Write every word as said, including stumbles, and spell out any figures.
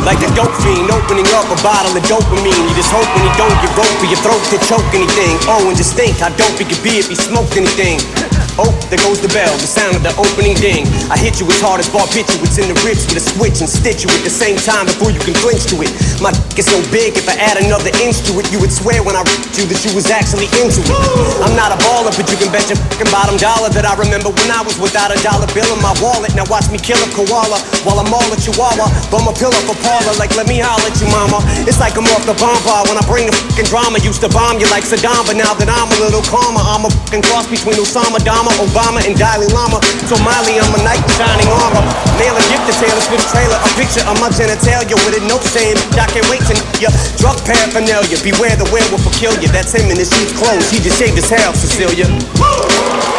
Like a dope fiend opening up a bottle of dopamine. You just hope when you don't get rope for your throat to choke anything. Oh, and just think how dope it could be if he smoked anything. Oh, there goes the bell, the sound of the opening ding. I hit you as hard as barbiturates in the ribs with a switch and stitch you at the same time before you can flinch to it. My dick is so big, if I add another inch to it, you would swear when I ripped you that you was actually into it. I'm not a baller, but you can bet your fucking bottom dollar that I remember when I was without a dollar bill in my wallet. Now watch me kill a koala while I'm all a chihuahua. Bum a pill up a parlor like let me holler at you, mama. It's like I'm off the bomb bar when I bring the fucking drama. Used to bomb you like Saddam, but now that I'm a little calmer, I'm a fucking cross between Osama, Dama, Obama, and Dalai Lama. So Miley, I'm a knight in shining armor. Mail a gift to Taylor Swift trailer, a picture of my genitalia with a note saying, I can't wait to ya. Drug paraphernalia, beware the werewolf will kill you. That's him in his sheath clothes, he just shaved his hair, Cecilia.